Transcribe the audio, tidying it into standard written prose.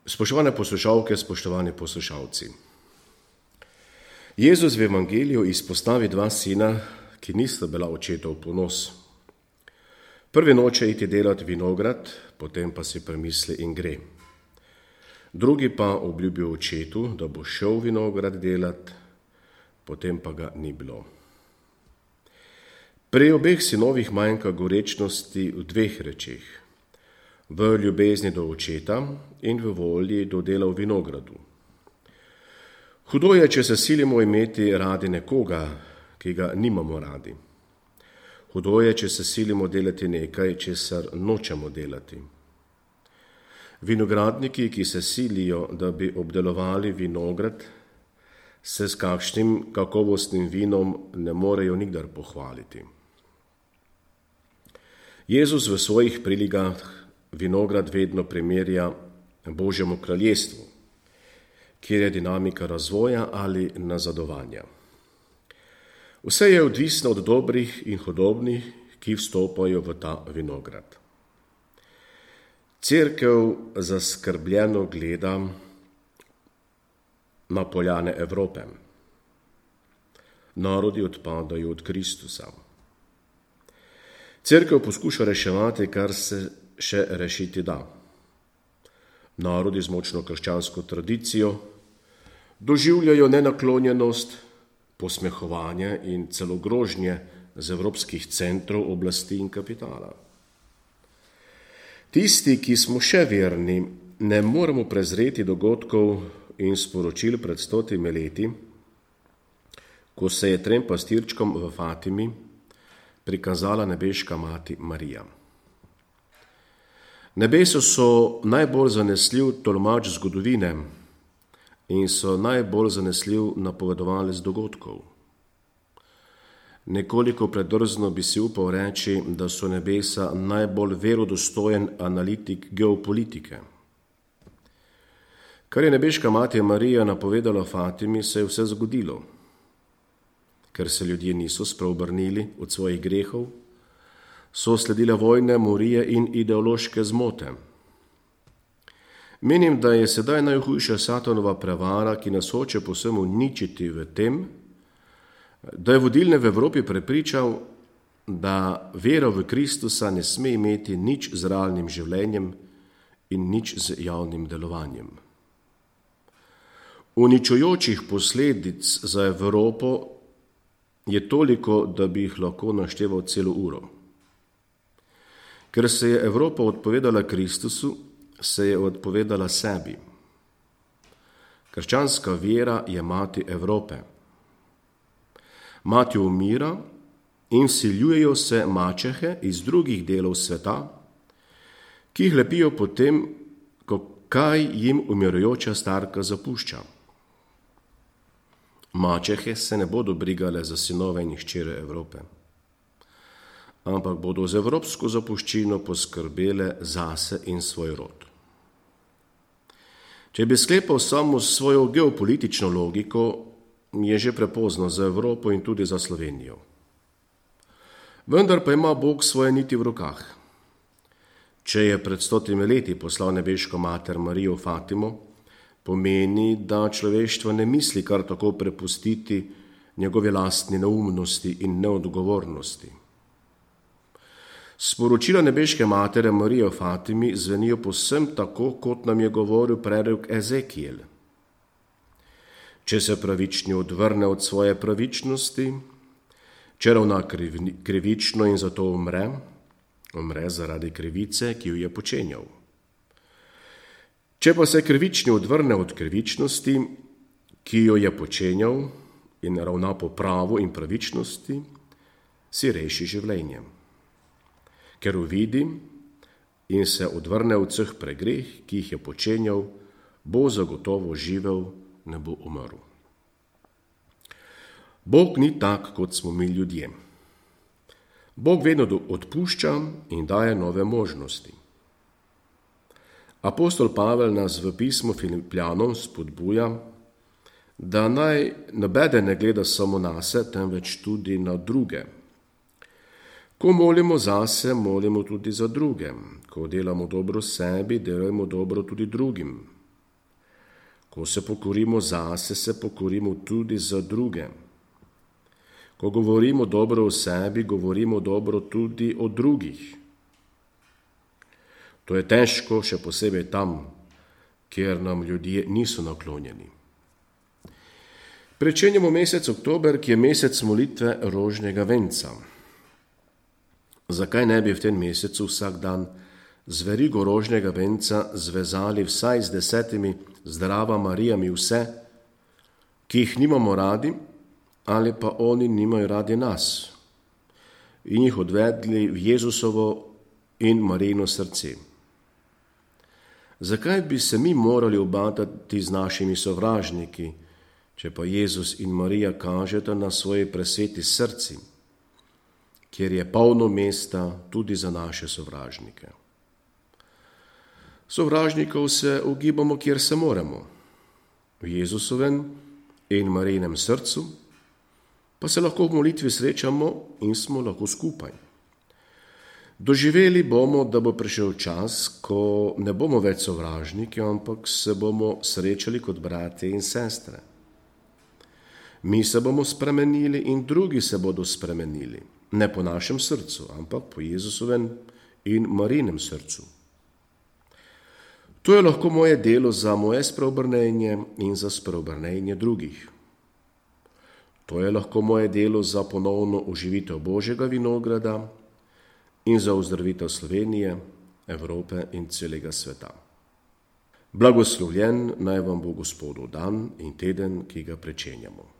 Spoštovane poslušalke, spoštovani poslušalci. Jezus v Evangeliju izpostavi dva sina, ki nista bila očetov ponos. Prvi noče iti delati vinograd, potem pa si premisli in gre. Drugi pa obljubi očetu, da bo šel vinograd delati, potem pa ga ni bilo. Pri obeh sinovih manjka gorečnosti v dveh rečeh. V ljubezni do očeta in v volji do dela v vinogradu. Hudo je, če se silimo imeti radi nekoga, ki ga nimamo radi. Hudo je, če se silimo delati nekaj, česar nočemo delati. Vinogradniki, ki se silijo, da bi obdelovali vinograd, se s kakšnim kakovostnim vinom ne morejo nikdar pohvaliti. Jezus v svojih priligah vinograd vedno primerja Božjemu kraljestvu, kjer je dinamika razvoja ali nazadovanja. Vse je odvisno od dobrih in hudobnih, ki vstopajo v ta vinograd. Cerkev zaskrbljeno gleda na poljane Evrope. Narodi odpadajo od Kristusa. Cerkev poskuša reševati, kar se še rešiti da. Narodi z močno krščansko tradicijo doživljajo nenaklonjenost, posmehovanje in celo grožnje z evropskih centrov oblasti in kapitala. Tisti, ki smo še verni, ne moremo prezreti dogodkov in sporočil pred 100 leti, ko se je trem pastirčkom v Fatimi prikazala nebeška mati Marija. Nebeso so najbolj zanesljiv tolmač zgodovine in so najbolj zanesljiv napovedovalec dogodkov. Nekoliko predrzno bi si upal reči, da so nebesa najbolj verodostojen analitik geopolitike. Kar je nebeška mati Marija napovedala Fatimi, se je vse zgodilo. Ker se ljudje niso spreobrnili od svojih grehov, so sledile vojne, morije in ideološke zmote. Menim, da je sedaj najhujša Satanova prevara, ki nas hoče povsem uničiti v tem, da je vodilne v Evropi prepričal, da vera v Kristusa ne sme imeti nič z realnim življenjem in nič z javnim delovanjem. Uničujočih posledic za Evropo je toliko, da bi jih lahko našteval celo uro. Ker se je Evropa odpovedala Kristusu, se je odpovedala sebi. Krščanska vera je mati Evrope. Mati umira in vsiljujejo se mačehe iz drugih delov sveta, ki jih lepijo potem, kaj jim umirajoča starka zapušča. Mačehe se ne bodo brigale za sinove in hčere Evrope, ampak bodo z evropsko zapuščino poskrbele zase in svoj rod. Če bi sklepal samo svojo geopolitično logiko, je že prepozno za Evropo in tudi za Slovenijo. Vendar pa ima Bog svoje niti v rokah. Če je pred 100 leti poslal nebeško mater Marijo v Fatimo, pomeni, da človeštvo ne misli kar tako prepustiti njegovi lastni neumnosti in neodgovornosti. Sporočila nebeške matere Marije v Fatimi zvenijo povsem tako, kot nam je govoril prerok Ezekiel. Če se pravični odvrne od svoje pravičnosti, če ravna krivično in zato umre zaradi krivice, ki jo je počenjal. Če pa se krivični odvrne od krivičnosti, ki jo je počenjal in ravna po pravu in pravičnosti, si reši življenje. Ker uvidi in se odvrne od vseh pregreh, ki jih je počenjal, bo zagotovo živel, ne bo umrl. Bog ni tak, kot smo mi ljudje. Bog vedno odpušča in daje nove možnosti. Apostol Pavel nas v pismu Filipljanom spodbuja, da naj nobeden ne gleda samo nase, temveč tudi na druge. Ko molimo zase, molimo tudi za druge. Ko delamo dobro sebi, delajmo dobro tudi drugim. Ko se pokorimo zase, se pokorimo tudi za druge. Ko govorimo dobro o sebi, govorimo dobro tudi o drugih. To je težko, še posebej tam, kjer nam ljudje niso naklonjeni. Pričenjamo mesec oktober, ki je mesec molitve rožnega venca. Zakaj ne bi v tem mesecu vsak dan z verigo rožnega venca zvezali vsaj z 10 zdrava Marijami vse, ki jih nimamo radi ali pa oni nimajo radi nas, in jih odvedli v Jezusovo in Marijino srce. Zakaj bi se mi morali ubadati z našimi sovražniki, če pa Jezus in Marija kažeta na svoji presveti srci, kjer je polno mesta tudi za naše sovražnike. Sovražnikov se ugibamo, kjer se moremo, v Jezusovem in Marijinem srcu, pa se lahko v molitvi srečamo in smo lahko skupaj. Doživeli bomo, da bo prišel čas, ko ne bomo več sovražniki, ampak se bomo srečali kot bratje in sestre. Mi se bomo spremenili in drugi se bodo spremenili, ne po našem srcu, ampak po Jezusovem in Marijinem srcu. To je lahko moje delo za moje spreobrnenje in za spreobrnenje drugih. To je lahko moje delo za ponovno oživitev Božjega vinograda in za ozdravitev Slovenije, Evrope in celega sveta. Blagoslovljen naj vam bo Gospodov dan in teden, ki ga pričenjamo.